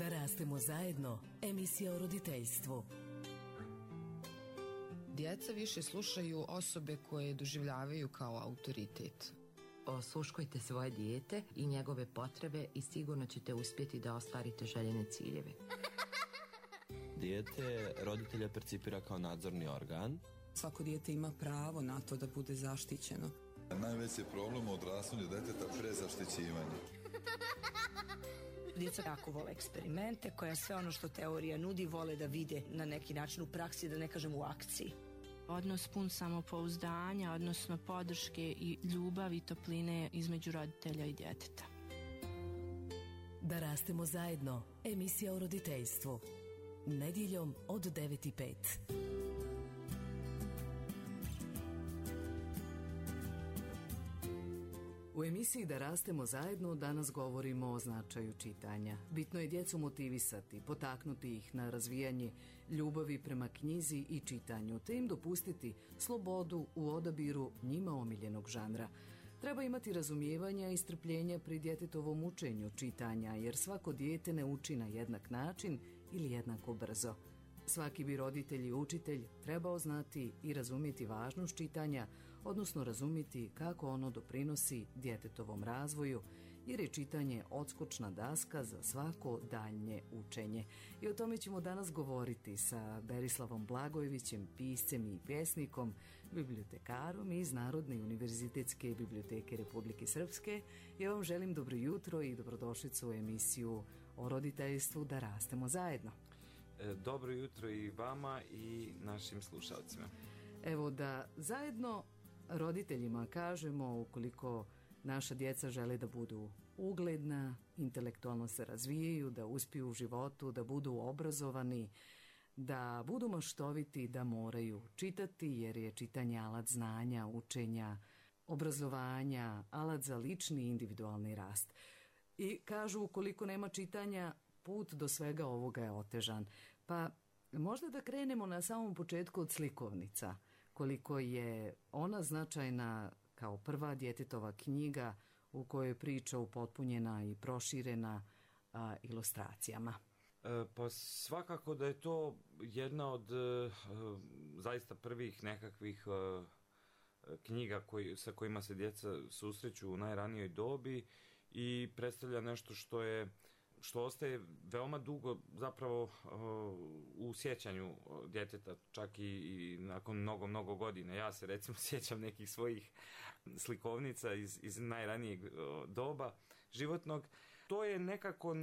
Da rastemo zajedno, emisija o roditeljstvu. Djeca više slušaju osobe koje doživljavaju kao autoritet. Osluškujte svoje dijete i njegove potrebe i sigurno ćete uspjeti da ostvarite željene ciljeve. Dijete roditelja percipira kao nadzorni organ. Svako dijete ima pravo na to da bude zaštićeno. Najveći problem u odrastanju djeteta prezaštićivanje. Djeca jako vole eksperimente, koja sve ono što teorija nudi vole da vide na neki način u praksi, da ne kažem u akciji. Odnos pun samopouzdanja, odnosno podrške i ljubavi i topline između roditelja i djeteta. Da rastemo zajedno, emisija o roditeljstvu. Nedjeljom od 9:05. U emisiji Da rastemo zajedno danas govorimo o značaju čitanja. Bitno je djecu motivisati, potaknuti ih na razvijanje ljubavi prema knjizi i čitanju, te im dopustiti slobodu u odabiru njima omiljenog žanra. Treba imati razumijevanja i strpljenja pri djetetovom učenju čitanja, jer svako dijete ne uči na jednak način ili jednako brzo. Svaki bi roditelj i učitelj trebao znati i razumjeti važnost čitanja, odnosno razumjeti kako ono doprinosi djetetovom razvoju, jer je čitanje odskočna daska za svako daljnje učenje. I o tome ćemo danas govoriti sa Berislavom Blagojevićem, piscem i pjesnikom, bibliotekarom iz Narodne univerzitetske biblioteke Republike Srpske. Ja vam želim dobro jutro i dobrodošlicu u emisiju o roditeljstvu Da rastemo zajedno. Dobro jutro i vama i našim slušalcima. Evo da zajedno roditeljima kažemo, ukoliko naša djeca žele da budu ugledna, intelektualno se razvijaju, da uspiju u životu, da budu obrazovani, da budu maštoviti, da moraju čitati, jer je čitanje alat znanja, učenja, obrazovanja, alat za lični i individualni rast. I kažu, ukoliko nema čitanja, put do svega ovoga je otežan. Pa možda da krenemo na samom početku od slikovnica. Koliko je ona značajna kao prva djetetova knjiga u kojoj je priča upotpunjena i proširena ilustracijama. Pa svakako da je to jedna od zaista prvih nekakvih knjiga sa kojima se djeca susreću u najranijoj dobi i predstavlja nešto što ostaje veoma dugo zapravo u sjećanju djeteta, čak i nakon mnogo godina. Ja se recimo sjećam nekih svojih slikovnica iz najranijeg doba životnog. To je nekako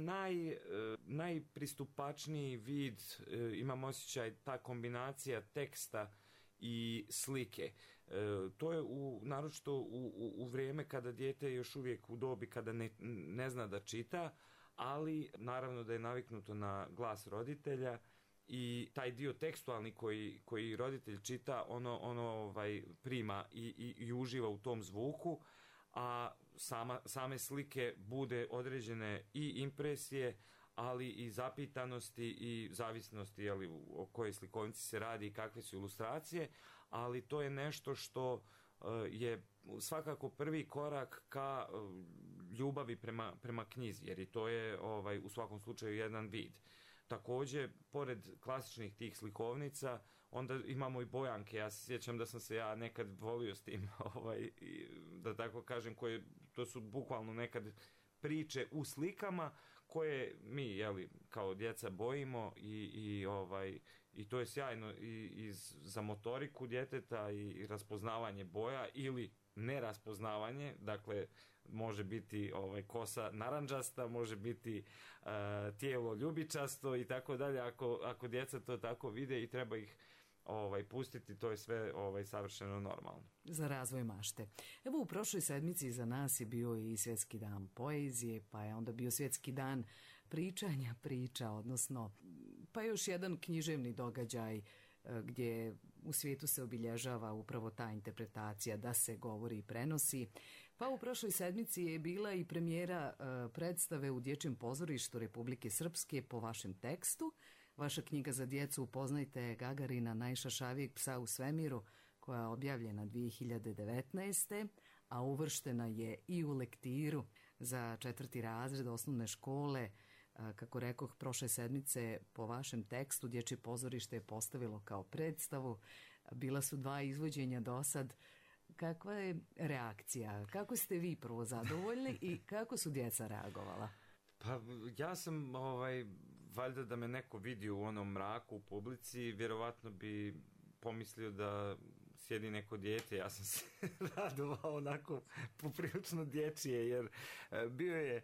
najpristupačniji vid, imam osjećaj, ta kombinacija teksta i slike. To je naročito u vrijeme kada dijete još uvijek u dobi kada ne zna da čita, ali naravno da je naviknuto na glas roditelja i taj dio tekstualni koji roditelj čita, ono prima i uživa u tom zvuku, a same slike bude određene i impresije, ali i zapitanosti i zavisnosti, o kojoj slikovnici se radi i kakve su ilustracije, ali to je nešto što je svakako prvi korak ka ljubavi prema knjizi, jer i to je u svakom slučaju jedan vid. Također, pored klasičnih tih slikovnica, onda imamo i bojanke. Ja se sjećam da sam se ja nekad volio s tim, da tako kažem, to su bukvalno nekad priče u slikama koje mi, kao djeca bojimo i to je sjajno i za motoriku djeteta i raspoznavanje boja ili neraspoznavanje, dakle može biti kosa narandžasta, može biti tijelo ljubičasto i tako dalje, ako djeca to tako vide i treba ih pustiti, to je sve savršeno normalno. Za razvoj mašte. Evo, u prošloj sedmici za nas je bio i Svjetski dan poezije, pa je onda bio Svjetski dan pričanja priča, odnosno pa još jedan književni događaj gdje u svijetu se obilježava upravo ta interpretacija da se govori i prenosi. Pa u prošloj sedmici je bila i premijera predstave u Dječjem pozorištu Republike Srpske po vašem tekstu. Vaša knjiga za djecu Upoznajte Gagarina, najšašavijeg psa u svemiru, koja je objavljena 2019. a uvrštena je i u lektiru za 4. razred osnovne škole Kako rekoh, prošle sedmice po vašem tekstu Dječje pozorište je postavilo kao predstavu. Bila su 2 izvođenja do sad. Kakva je reakcija? Kako ste vi prvo zadovoljni i kako su djeca reagovala? Pa ja sam, valjda da me neko vidi u onom mraku u publici, vjerovatno bi pomislio da sjedi neko dijete. Ja sam se radovao onako poprilično dječje, jer bio je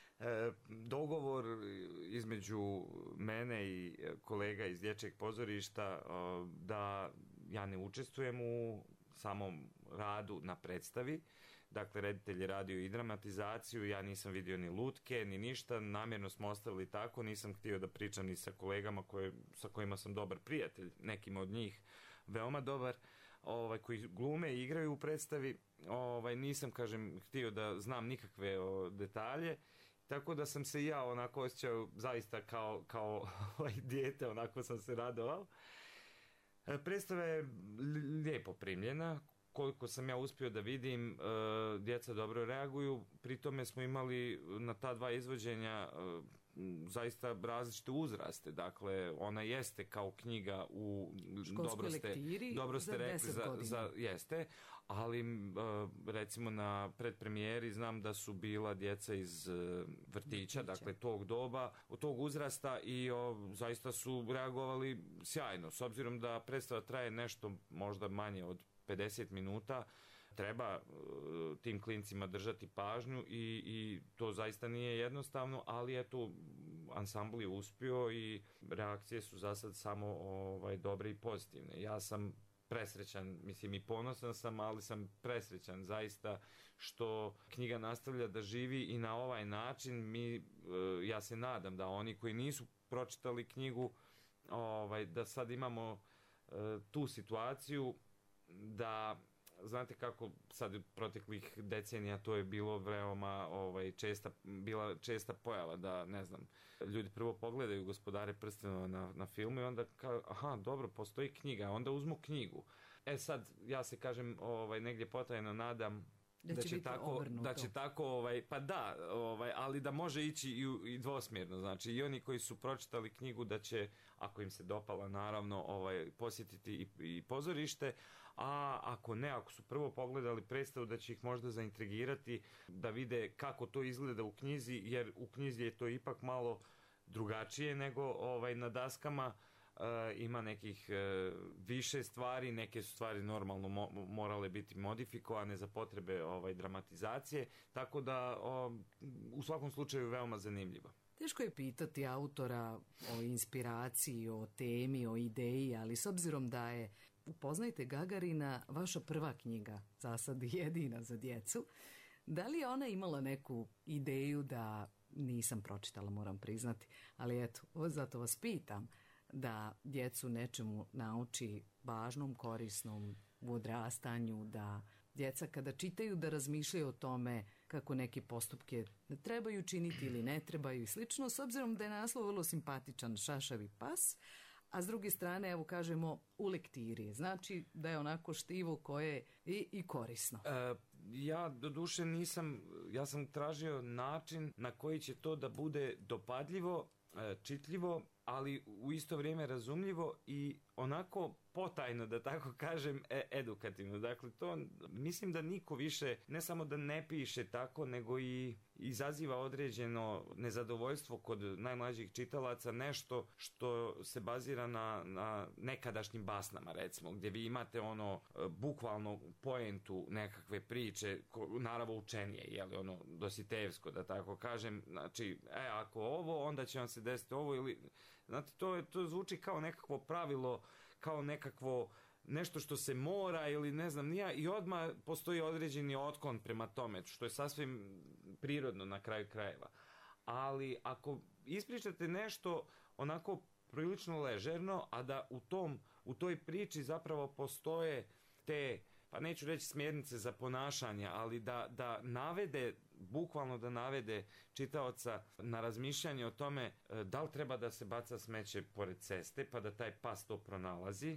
dogovor između mene i kolega iz Dječjeg pozorišta da ja ne učestvujem u samom radu na predstavi. Dakle, reditelj je radio i dramatizaciju, ja nisam vidio ni lutke, ni ništa, namjerno smo ostavili tako, nisam htio da pričam ni sa kolegama sa kojima sam dobar prijatelj, nekima od njih veoma dobar, koji glume i igraju u predstavi, nisam, kažem, htio da znam nikakve detalje, tako da sam se i ja onako osjećao zaista kao dijete, onako sam se radovao. Predstava je lijepo primljena, koliko sam ja uspio da vidim, djeca dobro reaguju, pri tome smo imali na ta 2 izvođenja zaista različite uzraste, dakle ona jeste kao knjiga u dobro ste rekli jeste, ali recimo na predpremijeri znam da su bila djeca iz vrtića, dakle tog doba, tog uzrasta i zaista su reagovali sjajno, s obzirom da predstava traje nešto možda manje od 50 minuta, treba tim klincima držati pažnju i to zaista nije jednostavno, ali eto, ansambl je uspio i reakcije su za sad samo dobre i pozitivne. Ja sam presrećan, mislim i ponosan sam, ali sam presrećan zaista što knjiga nastavlja da živi i na ovaj način ja se nadam da oni koji nisu pročitali knjigu, da sad imamo tu situaciju da, znate kako sad proteklih decenija to je bilo veoma česta pojava da, ne znam, ljudi prvo pogledaju Gospodare prstenova na filmu i onda kao, aha, dobro, postoji knjiga, onda uzmu knjigu. Sad, ja se kažem, negdje potajno nadam da će tako, pa da, ali da može ići i dvosmjerno, znači i oni koji su pročitali knjigu da će, ako im se dopala naravno, posjetiti i pozorište, a ako ne, ako su prvo pogledali predstavu da će ih možda zaintrigirati da vide kako to izgleda u knjizi, jer u knjizi je to ipak malo drugačije nego na daskama. Ima nekih više stvari, neke su stvari normalno morale biti modifikovane za potrebe dramatizacije, tako da u svakom slučaju veoma zanimljivo. Teško je pitati autora o inspiraciji, o temi, o ideji, ali s obzirom da je Upoznajte Gagarina vaša prva knjiga, za sad jedina za djecu, da li je ona imala neku ideju da, nisam pročitala, moram priznati, ali eto, zato vas pitam, da djecu nečemu nauči važnom, korisnom u odrastanju, da djeca kada čitaju da razmišljaju o tome kako neke postupke trebaju činiti ili ne trebaju i slično, s obzirom da je naslov vrlo simpatičan, Šašavi pas, a s druge strane, evo kažemo, u lektiri. Znači da je onako štivo koje je i korisno. Ja doduše nisam, ja sam tražio način na koji će to da bude dopadljivo, čitljivo, ali u isto vrijeme razumljivo i onako potajno, da tako kažem, edukativno. Dakle, to mislim da niko više ne samo da ne piše tako, nego i izaziva određeno nezadovoljstvo kod najmlađih čitalaca, nešto što se bazira na nekadašnjim basnama, recimo, gdje vi imate bukvalno poentu nekakve priče, naravno učenije, jeli, Dositejevsko, da tako kažem, znači, ako ovo, onda će vam se desiti ovo, ili, znate, to zvuči kao nekakvo pravilo, kao nekakvo nešto što se mora ili ne znam nija, i odmah postoji određeni otklon prema tome, što je sasvim prirodno na kraju krajeva. Ali ako ispričate nešto onako prilično ležerno, a da u toj priči zapravo postoje te, pa neću reći smjernice za ponašanje, ali da navede, bukvalno da navede čitaoca na razmišljanje o tome da li treba da se baca smeće pored ceste pa da taj pas to pronalazi,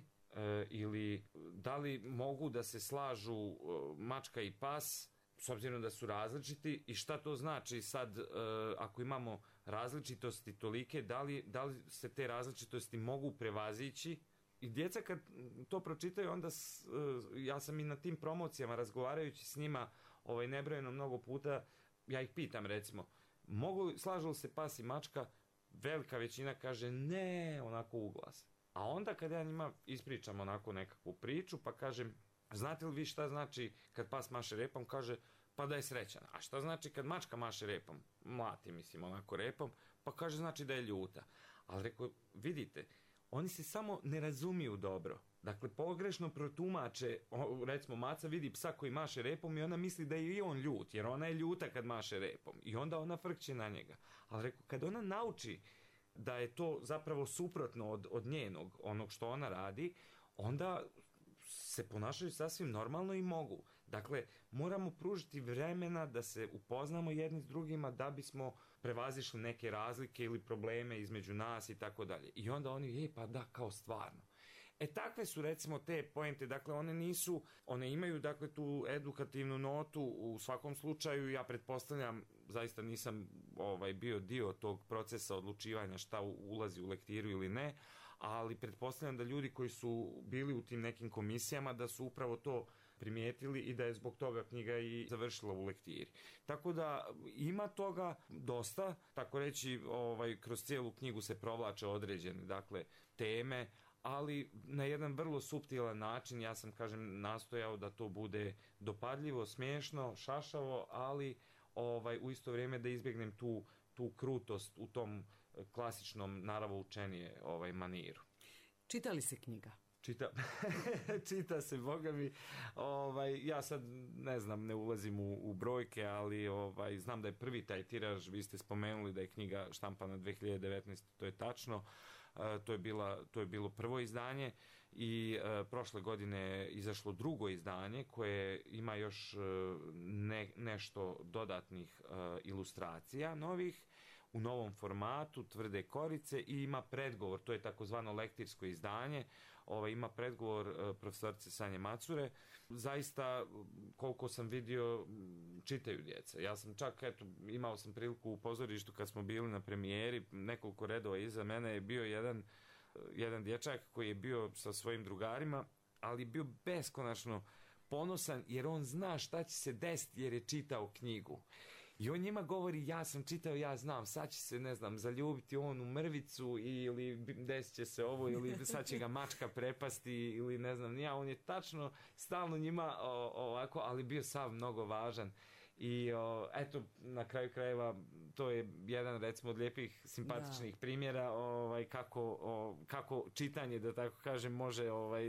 ili da li mogu da se slažu mačka i pas s obzirom da su različiti, i šta to znači sad ako imamo različitosti tolike, da li se te različitosti mogu prevazići. I djeca kad to pročitaju, onda ja sam i na tim promocijama razgovarajući s njima nebrojeno mnogo puta, ja ih pitam recimo, slažu li se pas i mačka? Velika većina kaže ne, onako uglas. A onda kad ja njima ispričam onako nekakvu priču, pa kažem, znate li vi šta znači kad pas maše repom? Kaže, pa da je srećan. A šta znači kad mačka maše repom? Mlati, mislim, onako repom. Pa kaže, znači da je ljuta. Ali rekao, vidite, oni se samo ne razumiju dobro. Dakle, pogrešno protumače, recimo maca vidi psa koji maše repom i ona misli da je i on ljut, jer ona je ljuta kad maše repom. I onda ona frkće na njega. Ali rekao, kad ona nauči da je to zapravo suprotno od njenog, onog što ona radi, onda se ponašaju sasvim normalno i mogu. Dakle, moramo pružiti vremena da se upoznamo jedni s drugima da bismo prevazišli neke razlike ili probleme između nas i tako dalje. I onda oni, pa da, kao stvarno. Takve su recimo te poente, dakle one imaju dakle tu edukativnu notu u svakom slučaju. Ja pretpostavljam, zaista nisam bio dio tog procesa odlučivanja šta ulazi u lektiru ili ne, ali pretpostavljam da ljudi koji su bili u tim nekim komisijama da su upravo to primijetili i da je zbog toga knjiga i završila u lektiri. Tako da ima toga dosta, tako reći, kroz cijelu knjigu se provlače određene dakle teme, ali na jedan vrlo suptilan način. Ja sam, kažem, nastojao da to bude dopadljivo, smiješno, šašavo, ali u isto vrijeme da izbjegnem tu krutost u tom klasičnom naravoučenije maniru. Čita li se knjiga? Čita se, boga mi. Ja sad ne znam, ne ulazim u brojke, ali znam da je prvi taj tiraž, vi ste spomenuli da je knjiga štampana 2019, to je tačno. To je bilo prvo izdanje i prošle godine je izašlo drugo izdanje koje ima još nešto dodatnih ilustracija novih u novom formatu, tvrde korice, i ima predgovor, to je takozvano lektirsko izdanje, ima predgovor profesorice Sanje Macure. Zaista, koliko sam vidio, čitaju djeca. Ja sam čak, imao sam priliku u pozorištu kad smo bili na premijeri, nekoliko redova iza mene je bio jedan dječak koji je bio sa svojim drugarima, ali bio beskonačno ponosan jer on zna šta će se desiti jer je čitao knjigu. I on njima govori, ja sam čitao, ja znam, sad će se, ne znam, zaljubiti on u mrvicu ili desit će se ovo, ili sad će ga mačka prepasti, ili ne znam, on je tačno stalno njima ovako, ali bio sav mnogo važan. I eto, na kraju krajeva, to je jedan, recimo, od lijepih, simpatičnih primjera kako čitanje, da tako kažem, može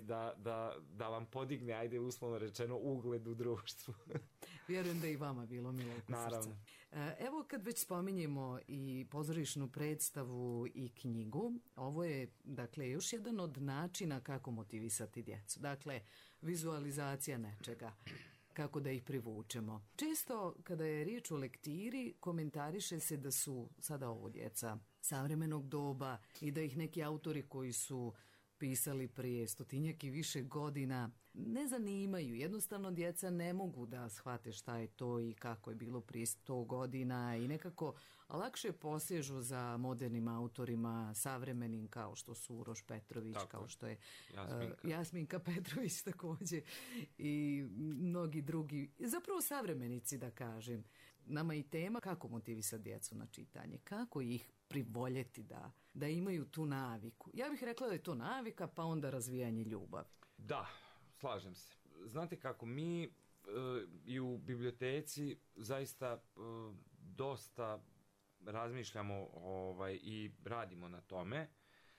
da vam podigne, ajde uslovno rečeno, ugled u društvu. Vjerujem da i vama bilo milo oko srca. Evo, kad već spominjemo i pozorišnu predstavu i knjigu, ovo je, dakle, još jedan od načina kako motivisati djecu. Dakle, vizualizacija nečega, kako da ih privučemo. Često, kada je riječ o lektiri, komentariše se da su sada ovo djeca savremenog doba i da ih neki autori koji su pisali prije 100-tinjak i više godina ne zanimaju. Jednostavno djeca ne mogu da shvate šta je to i kako je bilo prije 100 godina i nekako lakše posežu za modernim autorima, savremenim, kao što su Uroš Petrović, kao što je Jasminka Petrović također i mnogi drugi, zapravo savremenici, da kažem. Nama je i tema kako motivisati djecu na čitanje, kako ih privoljeti da imaju tu naviku. Ja bih rekla da je to navika, pa onda razvijanje ljubavi. Da, slažem se. Znate kako, mi i u biblioteci zaista dosta razmišljamo i radimo na tome.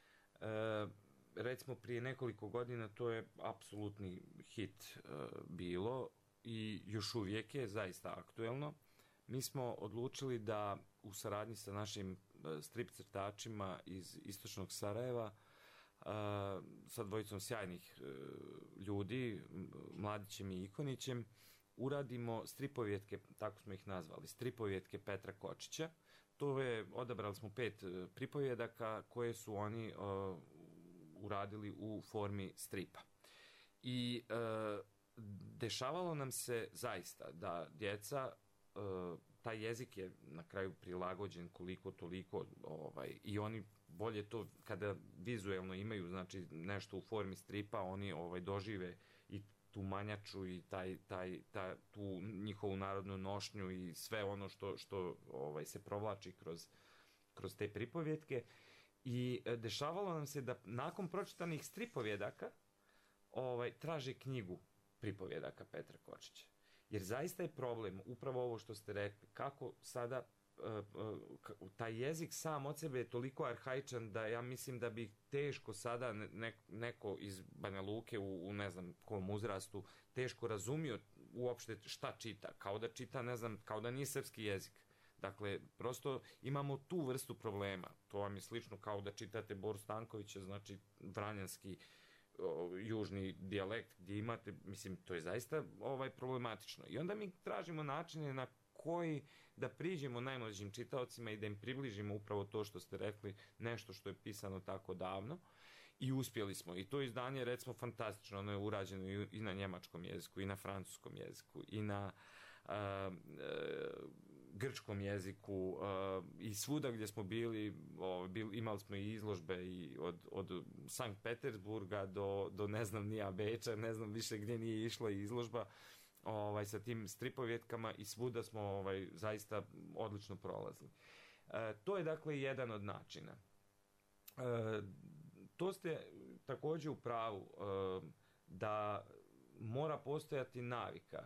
Recimo prije nekoliko godina to je apsolutni hit bilo i još uvijek je zaista aktuelno. Mi smo odlučili da u saradnji sa našim strip crtačima iz istočnog Sarajeva, sa dvojicom sjajnih ljudi, Mladićem i Ikonićem, uradimo stripovjetke, tako smo ih nazvali, stripovjetke Petra Kočića. Odabrali smo 5 pripovjedaka koje su oni uradili u formi stripa. I dešavalo nam se zaista da djeca taj jezik je na kraju prilagođen koliko toliko, i oni bolje to kada vizuelno imaju, znači nešto u formi stripa, oni dožive i tu manjaču i tu njihovu narodnu nošnju i sve ono što se provlači kroz te pripovjetke. I dešavalo nam se da nakon pročitanih stripovjedaka traže knjigu pripovjedaka Petra Kočića. Jer zaista je problem, upravo ovo što ste rekli, kako sada taj jezik sam od sebe je toliko arhaičan da ja mislim da bi teško sada neko iz Banja Luke u ne znam kom uzrastu teško razumio uopšte šta čita, kao da čita, ne znam, kao da nije srpski jezik. Dakle, prosto imamo tu vrstu problema. To vam je slično kao da čitate Boru Stankovića, znači vranjanski južni dijalekt gdje imate, mislim, to je zaista problematično. I onda mi tražimo načine na koji da priđemo najmlađim čitaocima i da im približimo upravo to što ste rekli, nešto što je pisano tako davno. I uspjeli smo. I to izdanje je, recimo, fantastično. Ono je urađeno i na njemačkom jeziku, i na francuskom jeziku, i na grčkom jeziku, i svuda gdje smo bili, imali smo i izložbe i od Sankt Petersburga do ne znam nija Beča, ne znam više gdje nije išla izložba sa tim stripovjetkama i svuda smo zaista odlično prolazili. To je dakle jedan od načina. To ste također u pravu da mora postojati navika.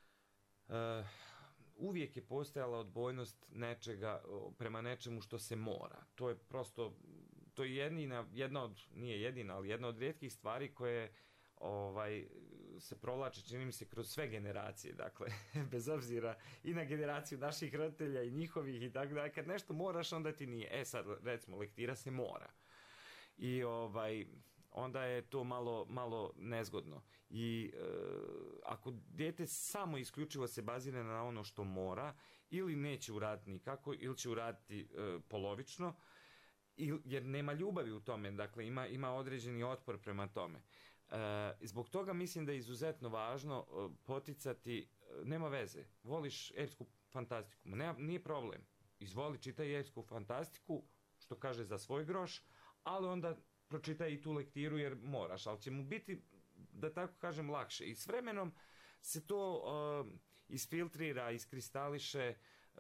Uvijek je postojala odbojnost nečega prema nečemu što se mora. To je prosto, to je jedna od, nije jedina, ali jedna od rijetkih stvari koje se provlače, čini mi se, kroz sve generacije, dakle, bez obzira i na generaciju naših roditelja i njihovih i tako da, kad nešto moraš, onda ti nije. Sad, recimo, lektira se mora. I onda je to malo nezgodno. I ako dijete samo isključivo se bazira na ono što mora, ili neće uraditi nikako, ili će uraditi polovično, jer nema ljubavi u tome, dakle ima određeni otpor prema tome. Zbog toga mislim da je izuzetno važno poticati, nema veze, voliš epsku fantastiku, nije problem, izvoli, čitaj epsku fantastiku, što kaže za svoj groš, ali onda pročitaj i tu lektiru jer moraš, ali će mu biti, da tako kažem, lakše. I s vremenom se to isfiltrira, iskristališe,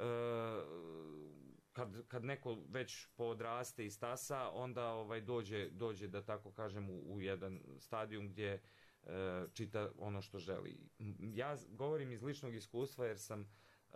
kad neko već poodraste i stasa, onda dođe, da tako kažem, u jedan stadijum gdje čita ono što želi. Ja govorim iz ličnog iskustva jer sam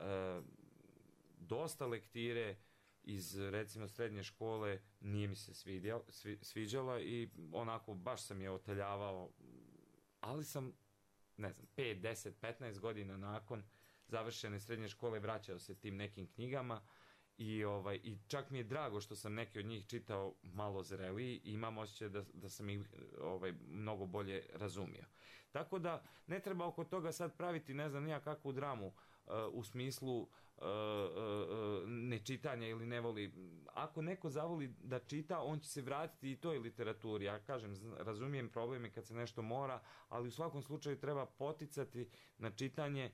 dosta lektire iz, recimo, srednje škole nije mi se sviđala i onako baš sam je oteljavao, ali sam, ne znam, 5, 10, 15 godina nakon završene srednje škole vraćao se tim nekim knjigama i čak mi je drago što sam neke od njih čitao malo zreliji i imam osjećaj da sam ih mnogo bolje razumio. Tako da ne treba oko toga sad praviti, ne znam, nijakakvu dramu u smislu nečitanja ili ne voli. Ako neko zavoli da čita, on će se vratiti i toj literaturi. Ja kažem, razumijem probleme kad se nešto mora, ali u svakom slučaju treba poticati na čitanje.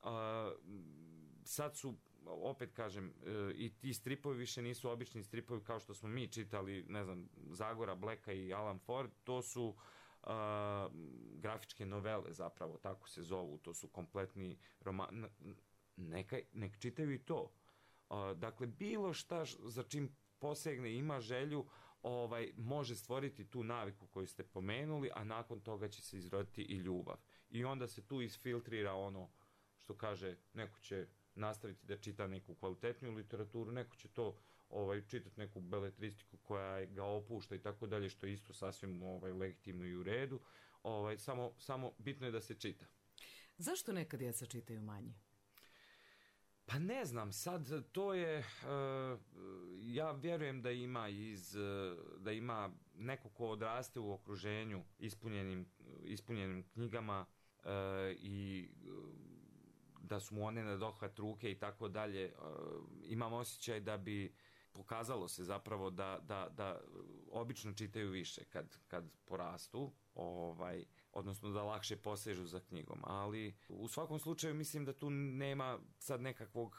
Sad su, opet kažem, i ti stripovi više nisu obični stripovi kao što smo mi čitali, ne znam, Zagora Blacka i Alan Ford, to su grafičke novele, zapravo tako se zovu, to su kompletni roman. Nek čitaju i to. Dakle, bilo šta za čim posegne, ima želju, može stvoriti tu naviku koju ste pomenuli, a nakon toga će se izroditi i ljubav. I onda se tu isfiltrira ono što kaže, neko će nastaviti da čita neku kvalitetniju literaturu, neko će to čitati neku beletristiku koja ga opušta i tako dalje, što je isto sasvim legitimno i u redu. Samo bitno je da se čita. Zašto neka djeca čitaju manje? Pa ne znam, sad to je, ja vjerujem da ima neko ko odraste u okruženju ispunjenim knjigama i da su mu one na dohvat ruke i tako dalje. Imam osjećaj da bi pokazalo se zapravo da obično čitaju više kad porastu, odnosno da lakše posežu za knjigom, ali u svakom slučaju mislim da tu nema sad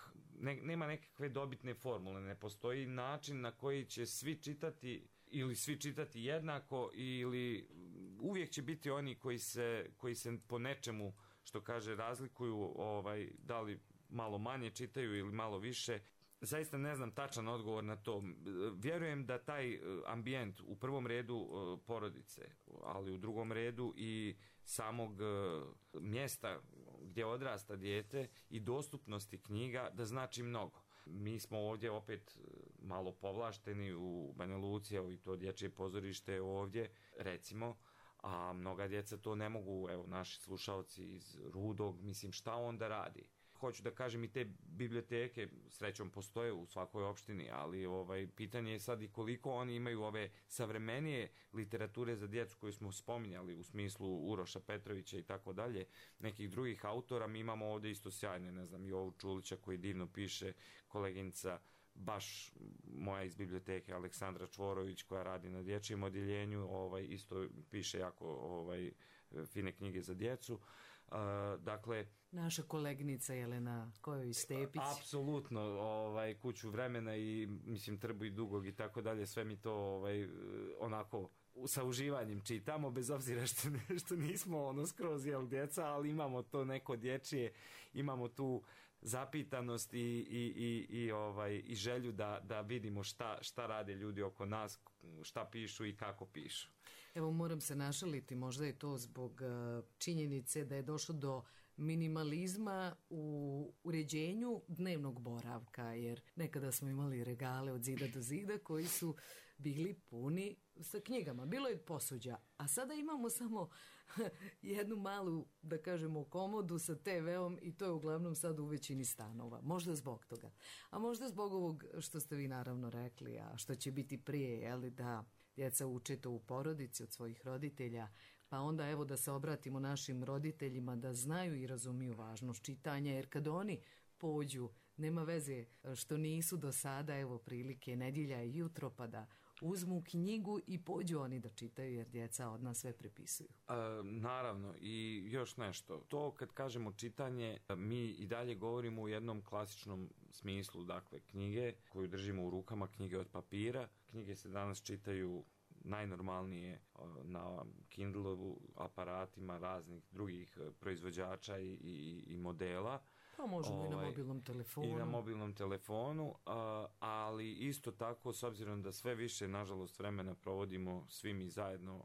nema nekakve dobitne formule, ne postoji način na koji će svi čitati ili svi čitati jednako ili uvijek će biti oni koji se po nečemu, što kaže, razlikuju, da li malo manje čitaju ili malo više. Zaista ne znam tačan odgovor na to. Vjerujem da taj ambijent u prvom redu porodice, ali u drugom redu i samog mjesta gdje odrasta dijete i dostupnosti knjiga da znači mnogo. Mi smo ovdje opet malo povlašteni u Banja Luci, i to dječje pozorište ovdje, recimo, a mnoga djeca to ne mogu, evo, naši slušalci iz Rudog, mislim, šta on da radi? Hoću da kažem, i te biblioteke srećom postoje u svakoj opštini, ali pitanje je sad i koliko oni imaju ove savremenije literature za djecu koju smo spominjali u smislu Uroša Petrovića i tako dalje, nekih drugih autora. Mi imamo ovdje isto sjajne, ne znam, Jovu Čulića koji divno piše, koleginica baš moja iz biblioteke Aleksandra Čvorović koja radi na dječjem odjeljenju, isto piše jako fine knjige za djecu. Dakle, naša koleginica Jelena Kojović-Stepić. Apsolutno, Kuću vremena i mislim Trbu i Dugog i tako dalje, sve mi to onako sa uživanjem čitamo, bez obzira što nismo skroz djeca, ali imamo to neko dječje, imamo tu zapitanost i želju da vidimo šta rade ljudi oko nas, šta pišu i kako pišu. Evo, moram se našaliti, možda je to zbog činjenice da je došlo do minimalizma u uređenju dnevnog boravka, jer nekada smo imali regale od zida do zida koji su bili puni sa knjigama. Bilo je posuđa, a sada imamo samo jednu malu, da kažemo, komodu sa TV-om i to je uglavnom sad u većini stanova. Možda zbog toga. A možda zbog ovog što ste vi naravno rekli, a što će biti prije, da djeca uče to u porodici od svojih roditelja, pa onda evo da se obratimo našim roditeljima da znaju i razumiju važnost čitanja, jer kad oni pođu, nema veze što nisu do sada, evo prilike, nedjelja i jutro, pa da uzmu knjigu i pođu oni da čitaju, jer djeca od nas sve prepisuju. Naravno, i još nešto. To kad kažemo čitanje, mi i dalje govorimo u jednom klasičnom smislu, dakle knjige koju držimo u rukama, knjige od papira. Knjige se danas čitaju najnormalnije na Kindle-u, aparatima raznih drugih proizvođača i modela. Pa možemo i na mobilnom telefonu. I na mobilnom telefonu, ali isto tako, s obzirom da sve više, nažalost, vremena provodimo svi mi zajedno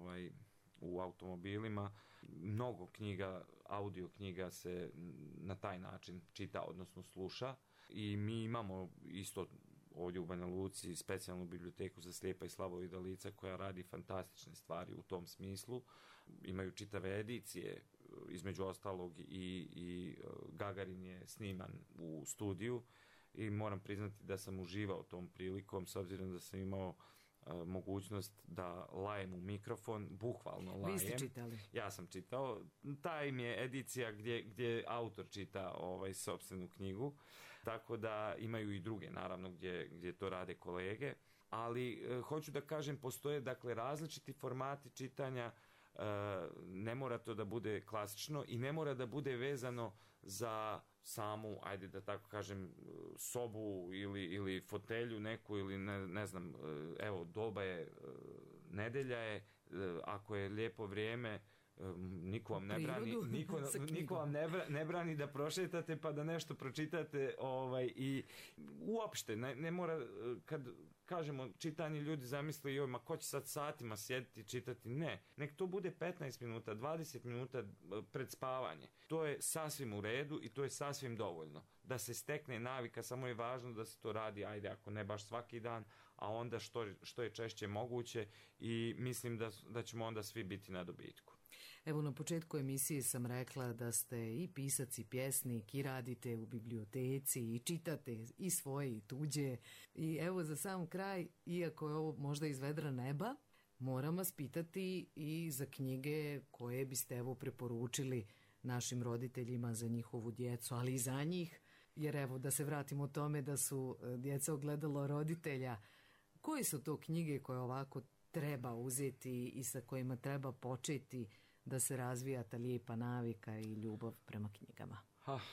u automobilima, mnogo knjiga, audio knjiga se na taj način čita, odnosno sluša, i mi imamo isto ovdje u Banja Luci specijalnu biblioteku za slijepa i slabovidna lica koja radi fantastične stvari u tom smislu. Imaju čitave edicije, između ostalog i Gagarin je sniman u studiju i moram priznati da sam uživao tom prilikom, s obzirom da sam imao mogućnost da lajem u mikrofon, bukvalno lajem. Vi ste čitali? Ja sam čitao. Ta im je edicija gdje autor čita sopstvenu knjigu, tako da imaju i druge, naravno, gdje to rade kolege. Ali hoću da kažem, postoje dakle različiti formati čitanja, ne mora to da bude klasično i ne mora da bude vezano za samu, ajde da tako kažem, sobu ili fotelju neku ili ne znam, evo, doba je, nedelja je, ako je lijepo vrijeme, niko vam ne brani da prošetate pa da nešto pročitate, i uopšte ne mora, kad kažemo čitanje, ljudi zamisle, joj, ma ko će sad satima sjediti i čitati? Ne, nek to bude 15 minuta, 20 minuta pred spavanje. To je sasvim u redu i to je sasvim dovoljno. Da se stekne navika, samo je važno da se to radi, ajde, ako ne baš svaki dan, a onda što je češće moguće, i mislim da ćemo onda svi biti na dobitku. Evo, na početku emisije sam rekla da ste i pisac i pjesnik i radite u biblioteci i čitate i svoje i tuđe. I evo, za sam kraj, iako je ovo možda iz vedra neba, moram vas pitati i za knjige koje biste evo preporučili našim roditeljima za njihovu djecu, ali i za njih, jer evo, da se vratimo tome da su djeca ogledalo roditelja. Koje su to knjige koje ovako treba uzeti i sa kojima treba početi da se razvija ta lijepa navika i ljubav prema knjigama?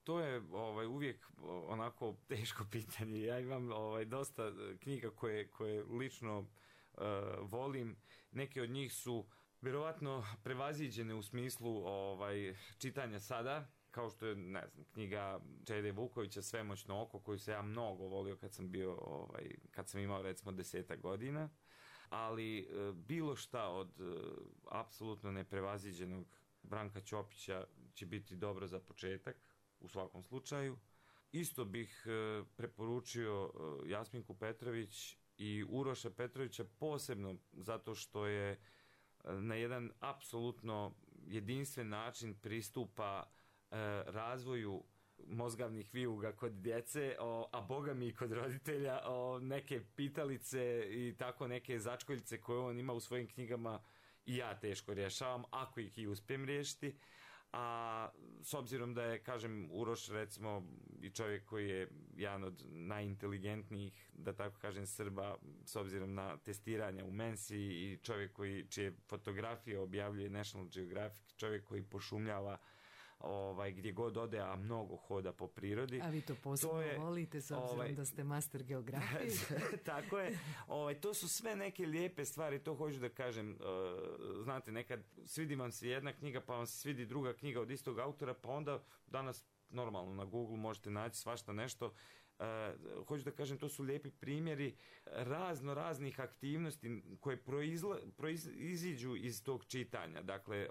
to je uvijek onako teško pitanje. Ja imam dosta knjiga koje lično volim. Neke od njih su vjerovatno prevaziđene u smislu čitanja sada, kao što je, ne znam, knjiga Čede Vukovića Svemoćno oko, koju sam ja mnogo volio kad sam imao recimo 10 godina, ali bilo šta od apsolutno neprevaziđenog Branka Ćopića će biti dobro za početak, u svakom slučaju. Isto bih preporučio Jasminku Petrović i Uroša Petrovića posebno zato što je na jedan apsolutno jedinstven način pristupa razvoju mozgavnih vijuga kod djece, a boga mi i kod roditelja, neke pitalice i tako neke začkoljice koje on ima u svojim knjigama i ja teško rješavam, ako ih i uspijem riješiti. A s obzirom da je, kažem, Uroš recimo i čovjek koji je jedan od najinteligentnijih, da tako kažem, Srba s obzirom na testiranja u Mensi i čovjek čije fotografije objavljuje National Geographic, čovjek koji pošumljava gdje god ode, a mnogo hoda po prirodi. A vi to posebno volite s obzirom da ste master geografije. Tako je. To su sve neke lijepe stvari, to hoću da kažem. Znate, nekad svidi vam se jedna knjiga, pa vam se svidi druga knjiga od istog autora, pa onda danas normalno na Google možete naći svašta nešto. Hoću da kažem, to su lijepi primjeri raznih aktivnosti koje proiziđu iz tog čitanja. Dakle,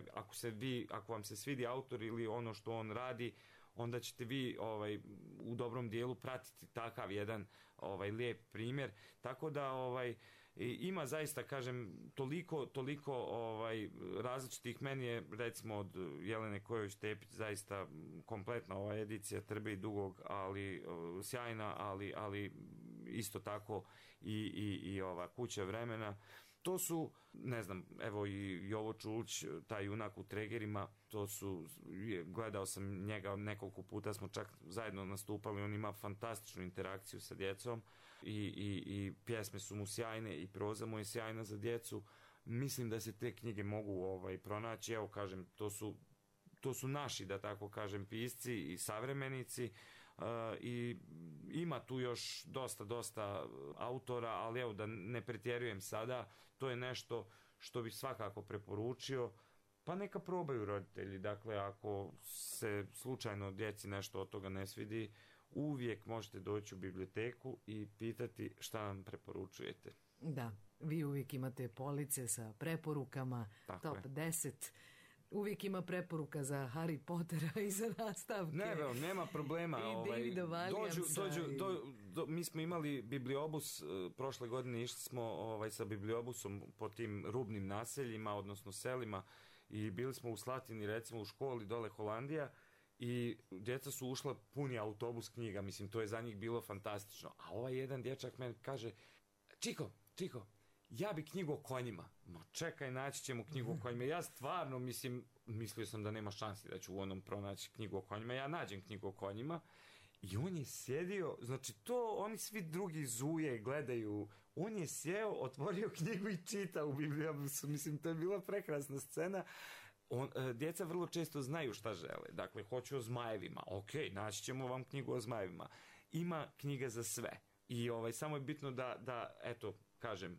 ako vam se svidi autor ili ono što on radi, onda ćete vi u dobrom dijelu pratiti takav jedan lijep primjer. Tako da ima zaista, kažem, toliko različitih. Meni je recimo od Jelene Kojović-Tepić zaista kompletna ova edicija Trbe i Dugog, ali sjajna, ali isto tako i ova Kuća vremena. To su, ne znam, evo i Jovo Čulić, taj junak u Tregerima, gledao sam njega nekoliko puta, smo čak zajedno nastupali, on ima fantastičnu interakciju sa djecom i pjesme su mu sjajne i proza mu je sjajna za djecu. Mislim da se te knjige mogu pronaći, evo kažem, to su naši, da tako kažem, pisci i savremenici. I ima tu još dosta autora, ali evo da ne pretjerujem sada, to je nešto što bih svakako preporučio, pa neka probaju roditelji. Dakle, ako se slučajno djeci nešto od toga ne svidi, uvijek možete doći u biblioteku i pitati šta nam preporučujete. Da, vi uvijek imate police sa preporukama, tako top 10. Uvijek ima preporuka za Harry Pottera i za nastavke. Nema problema. I Davida Valiansa. Mi smo imali bibliobus, prošle godine išli smo sa bibliobusom po tim rubnim naseljima, odnosno selima, i bili smo u Slatini, recimo u školi dole Holandija, i djeca su ušla puni autobus knjiga, mislim, to je za njih bilo fantastično. A ovaj jedan dječak meni kaže, Čiko, ja bi knjigu o konjima. Ma čekaj, naći ćemo knjigu o konjima. Ja stvarno, mislio sam da nema šansi da ću u onom pronaći knjigu o konjima. Ja nađem knjigu o konjima i on je sjedio, znači to oni svi drugi zuje, gledaju. On je sjeo, otvorio knjigu i čita u bibliobusu. Mislim, to je bila prekrasna scena. Djeca vrlo često znaju šta žele. Dakle, hoću o zmajevima. Ok, naći ćemo vam knjigu o zmajevima. Ima knjiga za sve. I samo je bitno da eto, kažem,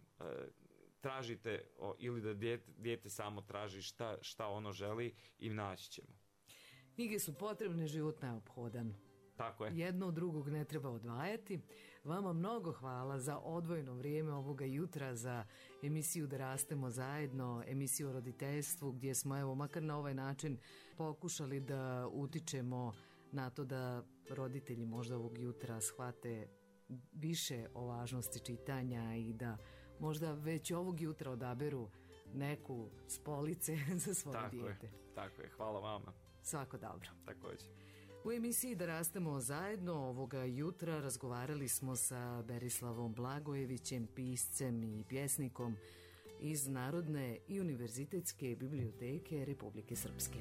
tražite ili da dijete samo traži šta ono želi i naći ćemo. Knjige su potrebne, život neophodan. Tako je. Jedno od drugog ne treba odvajati. Vama mnogo hvala za odvojeno vrijeme ovoga jutra za emisiju Da rastemo zajedno, emisiju o roditeljstvu, gdje smo, evo, makar na ovaj način pokušali da utičemo na to da roditelji možda ovog jutra shvate više o važnosti čitanja i da možda već ovog jutra odaberu neku s police za svoje dijete. Tako je, hvala vama. Svako dobro. Također. U emisiji Da rastemo zajedno ovoga jutra razgovarali smo sa Berislavom Blagojevićem, piscem i pjesnikom iz Narodne i univerzitetske biblioteke Republike Srpske.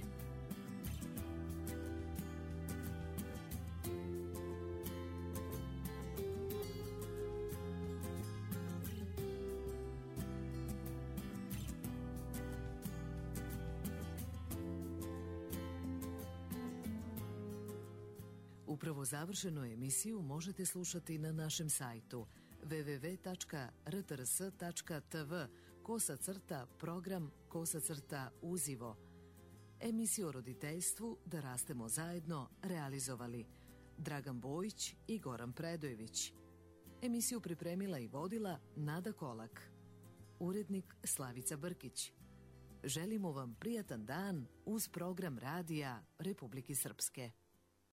Upravo završenu emisiju možete slušati na našem sajtu www.rtrs.tv/program/uzivo. Emisiju o roditeljstvu Da rastemo zajedno realizovali Dragan Bojić i Goran Predojević. Emisiju pripremila i vodila Nada Kolak. Urednik Slavica Brkić. Želimo vam prijatan dan uz program radija Republike Srpske.